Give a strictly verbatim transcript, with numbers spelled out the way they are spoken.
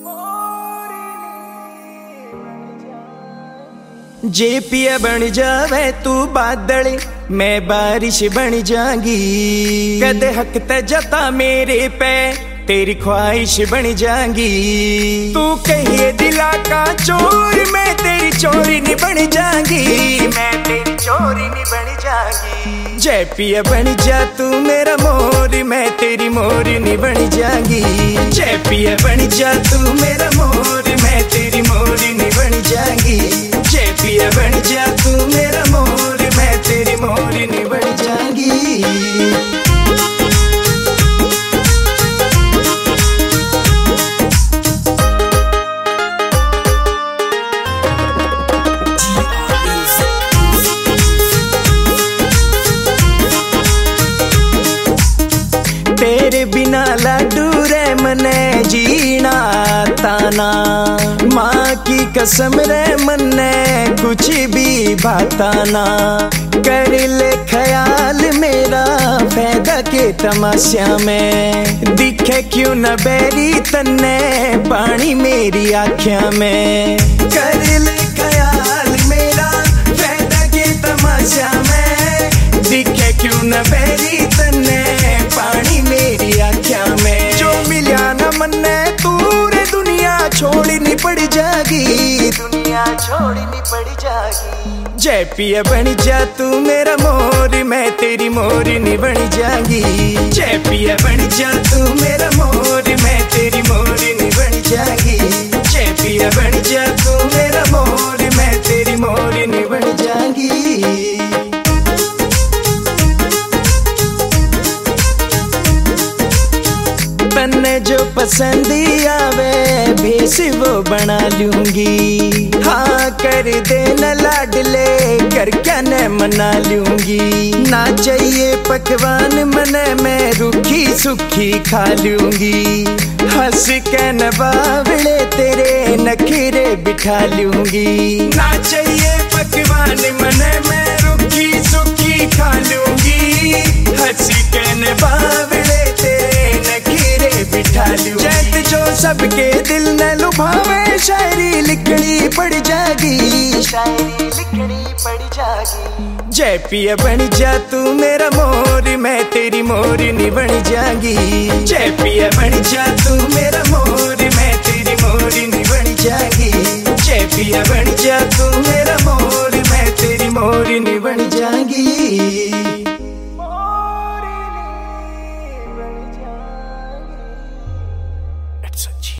जे पिया बन जावे तू बादल, मैं बारिश बन जाऊंगी। कदे हक ते जता मेरे पे, तेरी ख्वाहिश बन जाऊंगी। तू कहिए दिला का चोर, मैं तेरी चोरी नहीं बन जाऊंगी। मैं तेरी चोरी नहीं बन जाऊंगी। जय पिया बन जा तू मेरा मोर, मैं तेरी मोर नहीं बन जाऊंगी। जय पिया बन जा तू मेरा मोर, मैं तेरी मोर नहीं बन जाऊंगी। जय पिया बन जा तू मेरा मोर, मैं तेरी मोर नहीं बन जाऊंगी। तेरे बिना लाडू रे मने जीना ताना। माँ की कसम रे मने कुछ भी भाताना। कर ले ख्याल मेरा फायदा के तमाशा में। दिखे क्यों न बैरी तन्ने पानी मेरी आँखों में। कर ले ख्याल मेरा फायदा के तमाशा में। दिखे क्यों न बैरी तन्ने पानी मेरी आँखों में। जो मिलिया न मन्ने तूरे दुनिया छोड़नी पड़ जागी। दुनिया छोड़नी पड़ जागी। जय पिया बन जा तू मेरा मोर, मैं तेरी मोर नहीं बन जाऊंगी। जय पिया बन जा तू मेरा मोर, मैं तेरी मोर नहीं बन जाऊंगी। जय पिया बन जा तू मेरा मोर, मैं तेरी मोर नहीं बन जाऊंगी। तन्ने जो पसंद आवे भेस वो बना लूंगी। हाँ कर दे न लाडले, कर क्या न मना लूंगी। ना चाहिए पकवान मने मैं रूखी सुखी खा लूंगी। हंस के न बावड़े तेरे नखरे बिठा लूंगी। ना चाहिए पकवान मने मैं रूखी सुखी खा लूंगी। हंस के न बावड़े तेरे नखरे बिठा लूंगी। जैत जो सबके दिल न लुभावे, शायरी लिखनी पड़ जागी। शायरी लिखनी पड़ जागी। जय पिया बन जा तू मेरा मोर, मैं तेरी मोर नहीं बन जाऊंगी। जय पिया बन जा तू मेरा मोर, मैं तेरी मोर नहीं बन जाऊंगी। जय पिया बन जा तू मेरा मोर, मैं तेरी मोर नहीं बन जाऊंगी। It's a